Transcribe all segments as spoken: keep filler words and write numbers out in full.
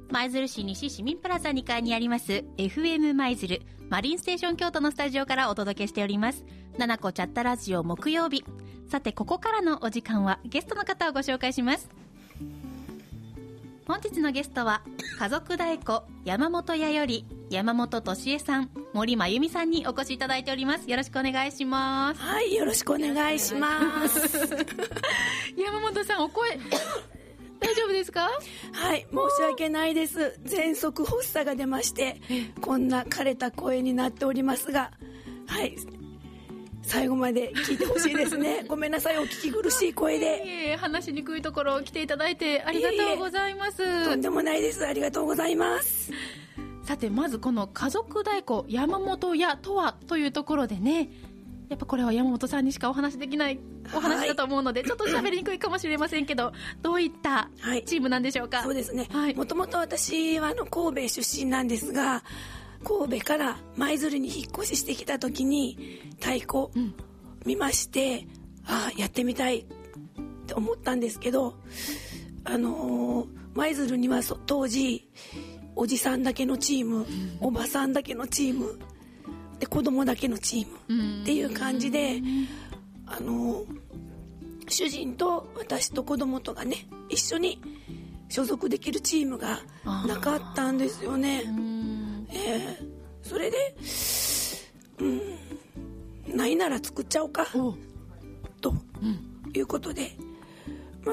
舞鶴市西市民プラザにかいにあります エフエム 舞鶴マリンステーション京都のスタジオからお届けしておりますななこチャットラジオ木曜日。さてここからのお時間はゲストの方をご紹介します。本日のゲストは家族太鼓山本屋より山本俊恵さん、森真由美さんにお越しいただいております。よろしくお願いします。 はい、よろしくお願いします山本さん、お声大丈夫ですか？ はい、申し訳ないです。喘息発作が出ましてこんな枯れた声になっておりますが、はい、最後まで聞いてほしいですねごめんなさい、お聞き苦しい声で。 いえいえ、話しにくいところを来ていただいてありがとうございます。いえいえ、 とんでもないです。ありがとうございます。 さてまずこの家族太鼓山本屋とはというところでね、やっぱこれは山本さんにしかお話できないお話だと思うので、はい、ちょっと喋りにくいかもしれませんけどどういったチームなんでしょうか？はい、 そうですね、 はい、 もともと私はあの神戸出身なんですが、神戸から舞鶴に引っ越ししてきた時に太鼓見まして、うん、ああやってみたいって思ったんですけど、あのー、舞鶴には当時おじさんだけのチーム、うん、おばさんだけのチームで子供だけのチームっていう感じで、あの主人と私と子供とがね一緒に所属できるチームがなかったんですよね。えー、それで、うん、ないなら作っちゃおうかということで、まあ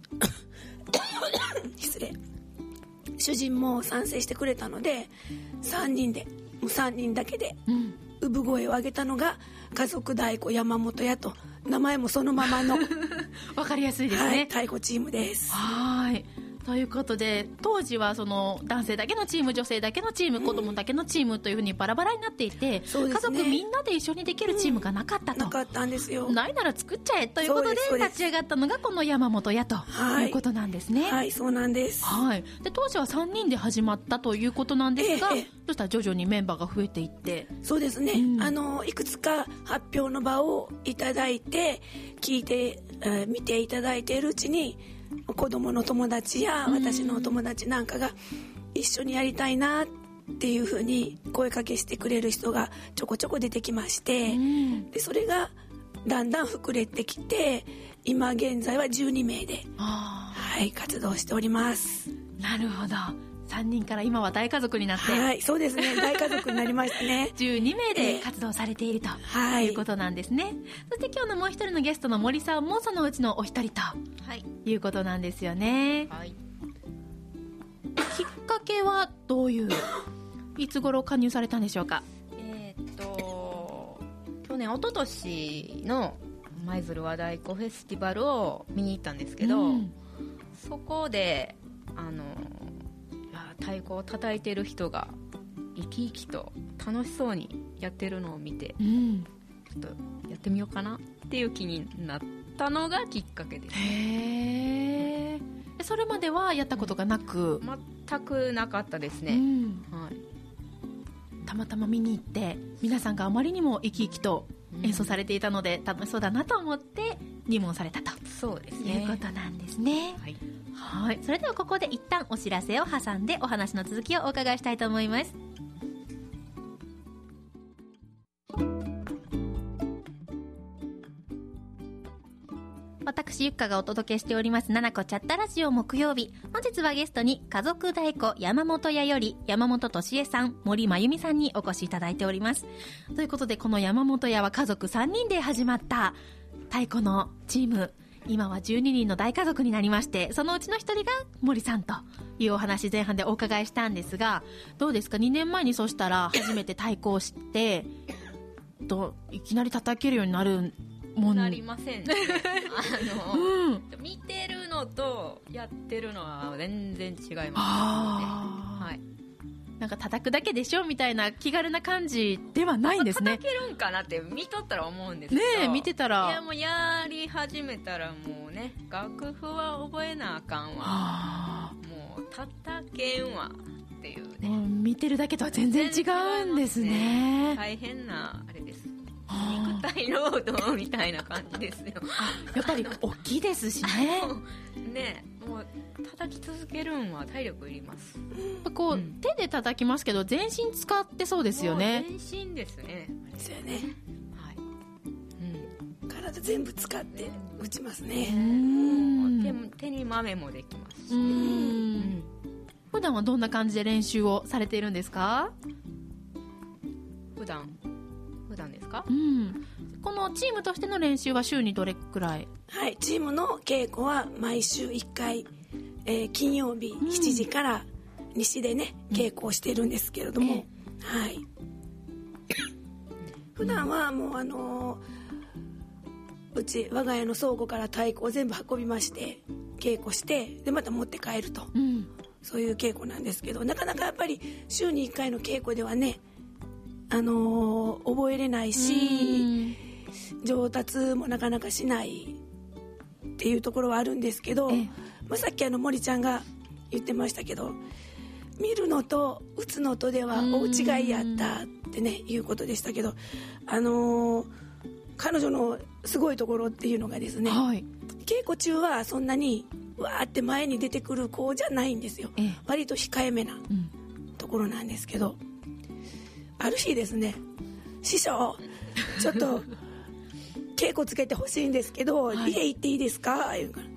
失礼、主人も賛成してくれたのでさんにんでもうさんにんだけで産声を上げたのが家族太鼓山本屋と、名前もそのままのわかりやすいですね、 はい、太鼓チームです。 はい、ということで当時はその男性だけのチーム、女性だけのチーム、うん、子供だけのチームというふうにバラバラになっていて、そうですね、家族みんなで一緒にできるチームがなかったと、うん、 なかったんですよ。 ないなら作っちゃえということで立ち上がったのがこの山本屋ということなんですね。 はい、はい、そうなんです。 はい、で当時はさんにんで始まったということなんですが、ええ、そしたら徐々にメンバーが増えていって。 そうですね、うん、あのいくつか発表の場をいただいて聞いて、えー、見ていただいているうちに子供の友達や私のお友達なんかが一緒にやりたいなっていう風に声かけしてくれる人がちょこちょこ出てきまして、でそれがだんだん膨れてきて今現在はじゅうにめいで、はい、活動しております。 なるほど、さんにんから今は大家族になって、 はい、そうですね、大家族になりましたねじゅうにめいで活動されていると、えー、いうことなんですね。はい、そして今日のもう一人のゲストの森さんもそのうちのお一人と、はい、いうことなんですよね。はい、きっかけはどういういつ頃加入されたんでしょうか？ えー、っと去年一昨年の舞鶴和太鼓フェスティバルを見に行ったんですけど、うん、そこであの太鼓を叩いてる人が生き生きと楽しそうにやってるのを見て、うん、ちょっとやってみようかなっていう気になったのがきっかけです。 へー、それまではやったことがなく？ 全くなかったですね。うん、はい、 たまたま見に行って皆さんがあまりにも生き生きと演奏されていたので、うん、楽しそうだなと思って入門されたと、 そうですね、 いうことなんですね。はい、はい、それではここで一旦お知らせを挟んでお話の続きをお伺いしたいと思います。私ゆっかがお届けしておりますななこチャットラジオ木曜日。本日はゲストに家族太鼓山本屋より山本俊恵さん、森真由美さんにお越しいただいております。ということでこの山本屋は家族さんにんで始まった太鼓のチーム、今はじゅうににんの大家族になりまして、そのうちのひとりが森さんというお話前半でお伺いしたんですが、どうですか？にねんまえにそしたら初めて太鼓を知ってといきなり叩けるようになるもんなりませんねあの、うん、見てるのとやってるのは全然違いますので、はい、 なんか叩くだけでしょみたいな気軽な感じではないんですね。 叩けるんかなって見とったら思うんですけど、 ねえ、見てたら、 いやもうやり始めたらもうね、楽譜は覚えなあかんわ、もう叩けんわっていうね、 もう見てるだけとは全然違うんですね。 大変なあれです。行く硬いロードみたいな感じですよ。 やっぱり大きいですしねね、もう叩き続けるんは体力いります。 こう、 うん、 手で叩きますけど全身使ってそうですよね。 全身ですね。 ですよね、 はい、 うん、体全部使って打ちますね。 うん、 手, 手に豆もできますし、 うん、 うん、 普段はどんな感じで練習をされているんですか？ 普段普段ですか？ うん、このチームとしての練習は週にどれくらい？ はい、チームの稽古は毎週いっかい、えー、金曜日しちじから西でね、うん、稽古をしているんですけれども、えー、はい普段はもうあのー、うち我が家の倉庫から太鼓を全部運びまして稽古してでまた持って帰ると、うん、そういう稽古なんですけど、なかなかやっぱり週にいっかいの稽古ではね、あのー、覚えれないし上達もなかなかしないっていうところはあるんですけど、えまあ、さっきあの森ちゃんが言ってましたけど、見るのと打つのとでは大違いやったってねいうことでしたけど、あのー、彼女のすごいところっていうのがですね、はい、稽古中はそんなにわーって前に出てくる子じゃないんですよ、え割と控えめなところなんですけど、うん、ある日ですね、師匠ちょっと稽古つけてほしいんですけど、はい、家行っていいですか言うから、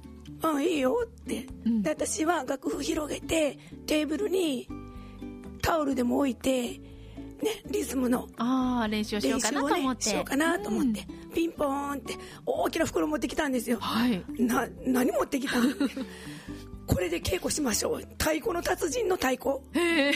うんいいよって、うん、で私は楽譜広げてテーブルにタオルでも置いて、ね、リズムのあ練習をしようかなと思って、 ね、しようかなと思って、うん、ピンポーンって大きな袋持ってきたんですよ、はい、な何持ってきたのこれで稽古しましょう、太鼓の達人の太鼓へ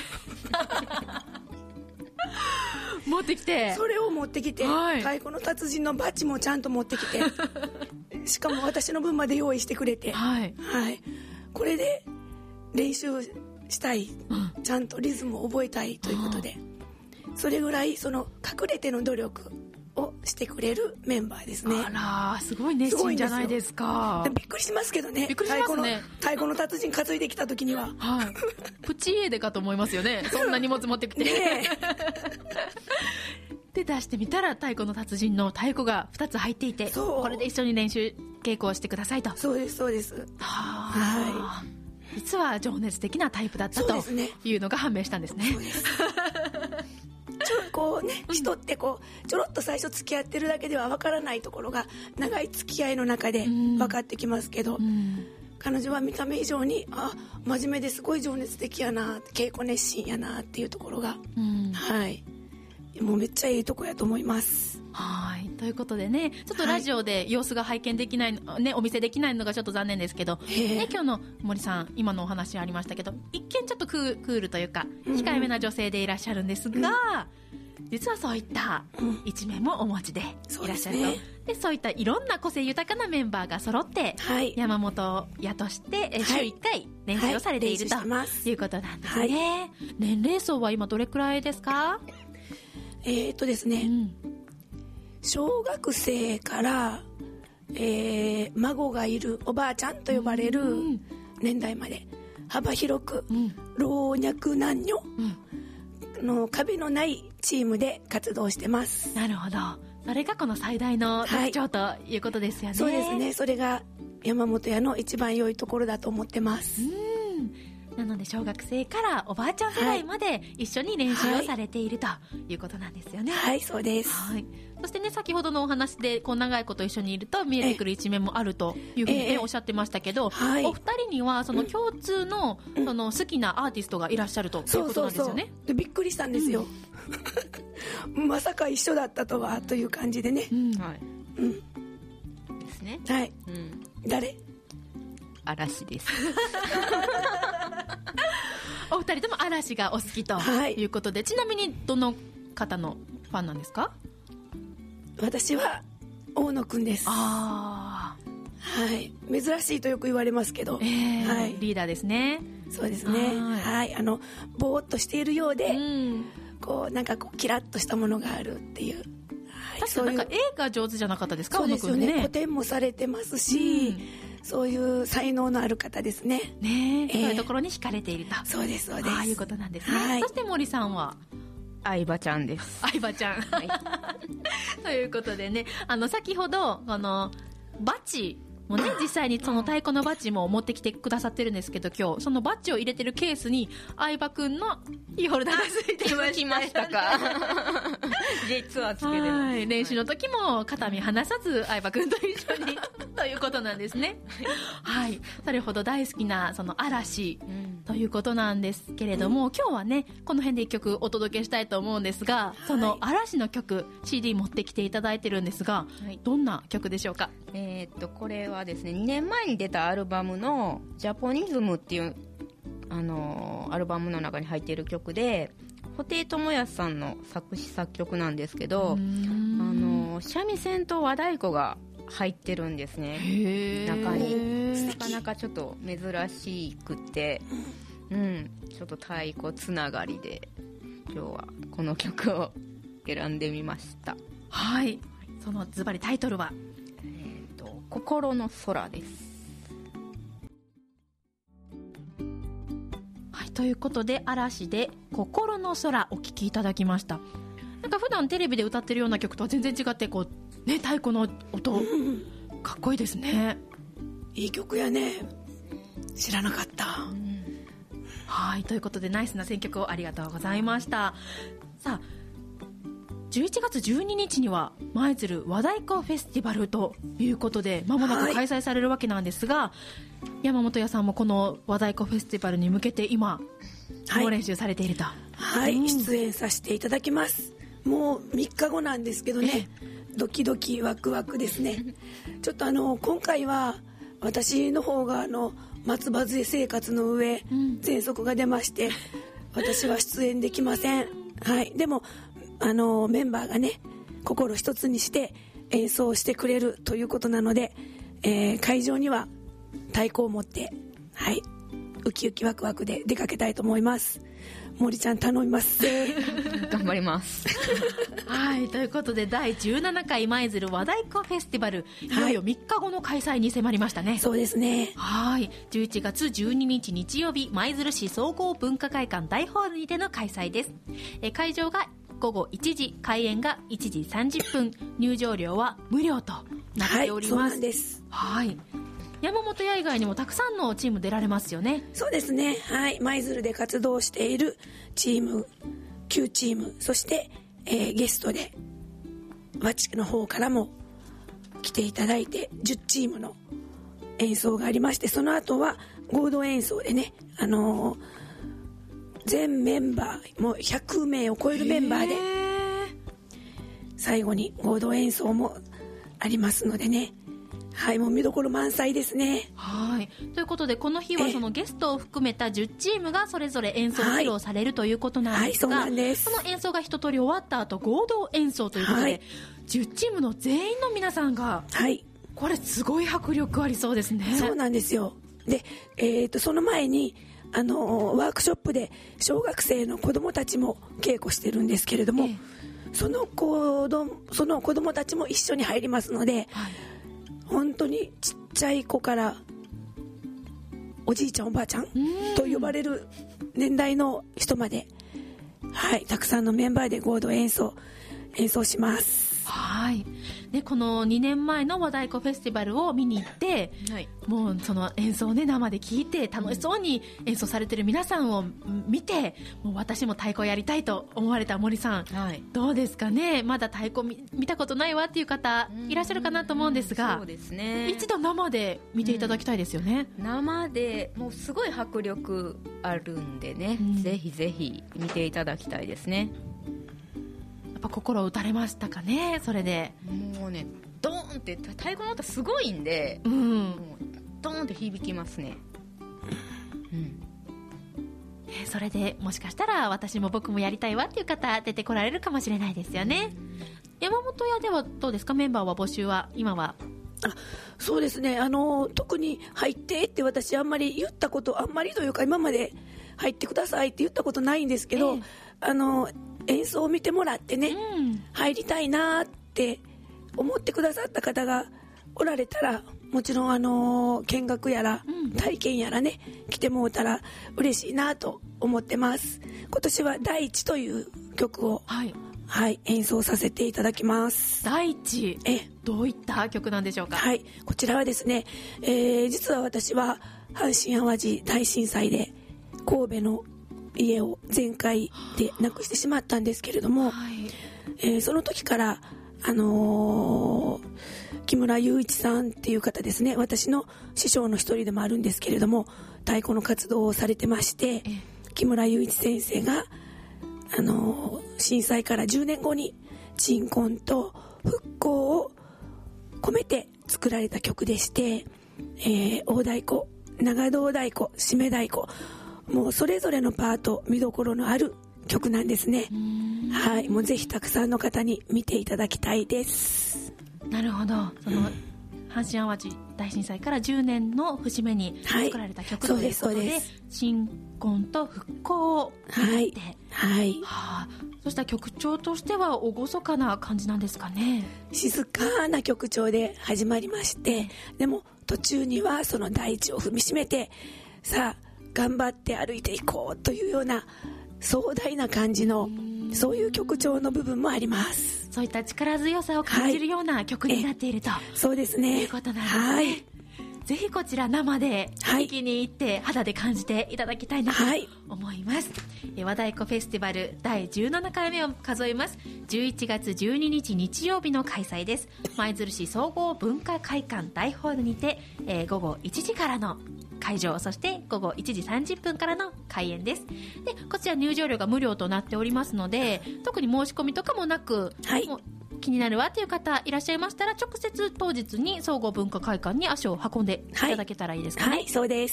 持ってきてそれを持ってきて、はい、太鼓の達人のバッジもちゃんと持ってきてしかも私の分まで用意してくれて、はいはい、これで練習したい、うん、ちゃんとリズムを覚えたいということで、それぐらいその隠れての努力をしてくれるメンバーですね。 あらすごい熱心じゃないですか。 びっくりしますけどね、 びっくりしますね、 太鼓の達人担いできた時には、はい、 プチ家出かと思いますよねそんな荷物持ってきてねで出してみたら太鼓の達人の太鼓がふたつ入っていて、これで一緒に練習稽古をしてくださいと。 そうですそうです。ははい、実は情熱的なタイプだったというのが判明したんですね。そうですちょこうね、人ってこうちょろっと最初付き合ってるだけでは分からないところが長い付き合いの中で分かってきますけど、うん、彼女は見た目以上にあ真面目ですごい情熱的やな、稽古熱心やなっていうところが、うん、はいもうめっちゃいいとこやと思います。 はいということでね、ちょっとラジオで様子が拝見できない、はいね、お見せできないのがちょっと残念ですけど、ね、今日の森さん今のお話ありましたけど、一見ちょっとクー、クールというか控えめな女性でいらっしゃるんですが、うん、実はそういった一面もお持ちでいらっしゃると、うん そうですね、でそういったいろんな個性豊かなメンバーが揃って、はい、山本屋として週いっかい練習をされている、はい、ということなんですね、はい、年齢層は今どれくらいですか？ えーっとですね、うん、小学生から、えー、孫がいるおばあちゃんと呼ばれる年代まで幅広く、うん、老若男女の壁のないチームで活動してます。 なるほど、それがこの最大の特徴、はい、ということですよね。 そうですね、それが山本屋の一番良いところだと思ってます。 うんなので小学生からおばあちゃん世代まで一緒に練習をされているということなんですよね。 はい、はい、そうです、 はい、そしてね先ほどのお話でこう長いこと一緒にいると見えてくる一面もあるというふうに、ね、おっしゃってましたけど、はい、お二人にはその共通の、うん、その好きなアーティストがいらっしゃるということなんですよね。そうそうそうでびっくりしたんですよ、うん、まさか一緒だったとはという感じでね、うんはいうん、 ですね、 はい、うん、誰？ 嵐ですお二人とも嵐がお好きということで、はい、ちなみにどの方のファンなんですか？ 私は大野くんです。あ、はい、珍しいとよく言われますけど、えーはい、 リーダーですね。 そうですね、はい、あのぼーっとしているようで、うん、こうなんかこうキラッとしたものがあるっていう、 はい、確かなんか絵が上手じゃなかったですか？ そうですよね、個展もされてますし、うんそういう才能のある方ですね。 ねえー、そういうところに惹かれていると。 そうですそうです。 ああいうことなんですね。はい、そして森さんは相葉ちゃんです。 相葉ちゃん、 はい、 ということでね、あの先ほどこのバッジもうね、実際にその太鼓のバッジも持ってきてくださってるんですけど、今日そのバッジを入れてるケースに相葉くんのキーホルダーがついてきましたか実はつけてます。 はい、練習の時も肩身離さず相葉くんと一緒にということなんですね。はい、それほど大好きなその嵐、うん、ということなんですけれども、うん、今日はねこの辺で一曲お届けしたいと思うんですが、その嵐の曲 シーディー 持ってきていただいてるんですが、はい、どんな曲でしょうか？ えー、っとこれはですね、にねんまえに出たアルバムのジャポニズムっていうあのー、アルバムの中に入っている曲で、布袋寅泰さんの作詞作曲なんですけど、あのー、三味線と和太鼓が入ってるんですね、中に。なかなかちょっと珍しくて、うん、ちょっと太鼓つながりで今日はこの曲を選んでみました。 はい、そのズバリタイトルは心の空です。 はい、ということで嵐で心の空お聴きいただきました。なんか普段テレビで歌ってるような曲とは全然違ってこう、ね、太鼓の音、うん、かっこいいですね。 いい曲やね、知らなかった、うん、 はい、ということでナイスな選曲をありがとうございました。さあじゅういちがつじゅうににちには舞鶴和太鼓フェスティバルということで間もなく開催されるわけなんですが、はい、山本屋さんもこの和太鼓フェスティバルに向けて今猛練習されていると。 はい、うん、出演させていただきます。もうみっかごなんですけどね、ドキドキワクワクですねちょっとあの今回は私の方があの松葉杖生活の上、うん、喘息が出まして私は出演できません。はい、でもあのメンバーがね心一つにして演奏してくれるということなので、えー、会場には太鼓を持って、はい、ウキウキワクワクで出かけたいと思います。森ちゃん頼みます頑張りますはい、ということでだいじゅうななかい舞鶴和太鼓フェスティバル、いよいよみっかごの開催に迫りましたね。 そうですね。 はい、じゅういちがつじゅうににち日曜日、舞鶴市総合文化会館大ホールにての開催です。え会場がごごいちじ、開演がいちじさんじゅっぷん、入場料は無料となっております。はい、そうなんです。はい、山本屋以外にもたくさんのチーム出られますよね。 そうですね、はい、舞鶴で活動しているチームきゅうチーム、そして、えー、ゲストで和地の方からも来ていただいてじゅっチームの演奏がありまして、その後は合同演奏でね、あのー、全メンバーもうひゃくめいを超えるメンバーで最後に合同演奏もありますのでね、はい、もう見どころ満載ですね。 はい、ということでこの日はそのゲストを含めたじゅっチームがそれぞれ演奏を披露されるということなんですが、はいはい、そうなんです。その演奏が一通り終わった後合同演奏ということで、はい、じゅっチームの全員の皆さんが、はい、これすごい迫力ありそうですね。 そうなんですよ。で、えー、とその前にあのワークショップで小学生の子どもたちも稽古してるんですけれども、ええ、その子どその子どもたちも一緒に入りますので、はい、本当にちっちゃい子からおじいちゃんおばあちゃんと呼ばれる年代の人まで、はい、たくさんのメンバーで合同演奏演奏します。 はい、でこのにねんまえの和太鼓フェスティバルを見に行って、はい、もうその演奏を、ね、生で聴いて楽しそうに演奏されてる皆さんを見て、もう私も太鼓やりたいと思われた森さん、はい、どうですかね。まだ太鼓 見, 見たことないわっていう方いらっしゃるかなと思うんですが、 そうですね、 一度生で見ていただきたいですよね。 生でもうすごい迫力あるんでね、うん、ぜひぜひ見ていただきたいですね。 やっぱ心打たれましたかね。それでもうね、ドーンって太鼓の音すごいんで、うん、もうドーンって響きますね、うん、 えそれでもしかしたら私も僕もやりたいわっていう方出てこられるかもしれないですよね。山本屋ではどうですか、メンバーは募集は今は。 あ、そうですね、あの特に入ってって私あんまり言ったことあんまりというか今まで入ってくださいって言ったことないんですけど、えー、あの演奏を見てもらってね、うん、入りたいなって思ってくださった方がおられたら、もちろんあの見学やら体験やらね、うん、来てもらったら嬉しいなと思ってます。今年はだいいちという曲を、はいはい、演奏させていただきます。 大地、えどういった曲なんでしょうか？ はい、こちらはですね、えー、実は私は阪神・淡路大震災で神戸の家を全壊で亡くしてしまったんですけれども、はい、えー、その時からあのー、木村雄一さんっていう方ですね、私の師匠の一人でもあるんですけれども、太鼓の活動をされてまして、木村雄一先生があのー、震災からじゅうねんごに鎮魂と復興を込めて作られた曲でして、えー、大太鼓、長胴太鼓、締め太鼓、もうそれぞれのパート見どころのある曲なんですね。はい、もうぜひたくさんの方に見ていただきたいです。 なるほど。その阪神・淡路大震災からじゅうねんの節目に作られた曲ということで、鎮魂と復興をはいはい、 はあ、そしたら曲調としては厳かな感じなんですかね？ 静かな曲調で始まりまして、でも途中にはその大地を踏みしめて、さあ頑張って歩いていこうというような壮大な感じの、そういう曲調の部分もあります。 そういった力強さを感じるような曲になっていると、 そうですね、 いうことなんですね。はい、ぜひこちら生で聞きに行って肌で感じていただきたいなと思います。はい、和太鼓フェスティバルだいじゅうななかいめを数えます。じゅういちがつじゅうににち日曜日の開催です。舞鶴市総合文化会館大ホールにて、えー、ごごいちじからの会場、そしてごごいちじさんじゅっぷんからの開演です。でこちら入場料が無料となっておりますので、特に申し込みとかもなく、はい、もう気になるわという方いらっしゃいましたら、直接当日に総合文化会館に足を運んでいただけたらいいですかね？ はい、はい、そうです。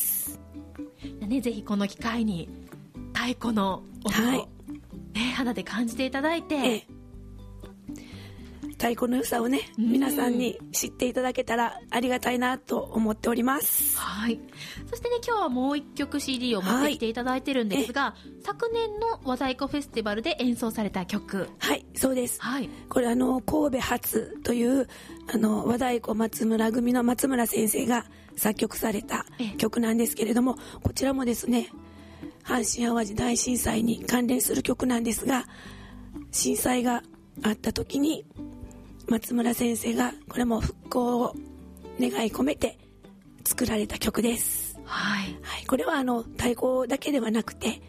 ね、ぜひこの機会に太鼓の音を、はい、ね、肌で感じていただいて、ええ、 太鼓の良さをね、皆さんに知っていただけたらありがたいなと思っております。 はい。そしてね、今日はもう一曲 シーディー を持ってきていただいてるんですが、はい、昨年の和太鼓フェスティバルで演奏された曲。 はい、そうです。 はい。 これあの神戸発というあの和太鼓松村組の松村先生が作曲された曲なんですけれども、こちらもですね、阪神・淡路大震災に関連する曲なんですが、震災があった時に松村先生がこれも復興を願い込めて作られた曲です。 はい、 はい、これはあの太鼓だけではなくて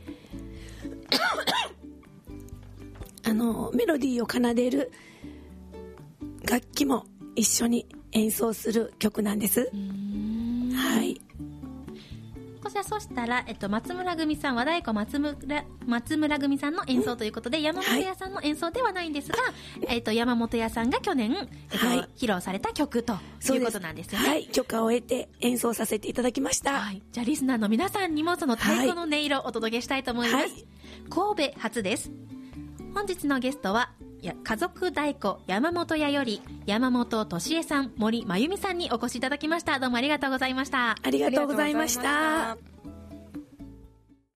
あのメロディーを奏でる楽器も一緒に演奏する曲なんです。はい。 こちらそしたら、えっと、松村組さん、和太鼓松村松村組さんの演奏ということで、うん、山本屋さんの演奏ではないんですが、はい、えっと、山本屋さんが去年、えっとはい、披露された曲ということなんですよね。 はい、許可を得て演奏させていただきました。 はい、じゃあリスナーの皆さんにもその太鼓の音色をお届けしたいと思います。はい、神戸発です。本日のゲストはや家族太鼓山本屋より山本俊恵さん、森真由美さんにお越しいただきました。どうもありがとうございました。 ありがとうございました。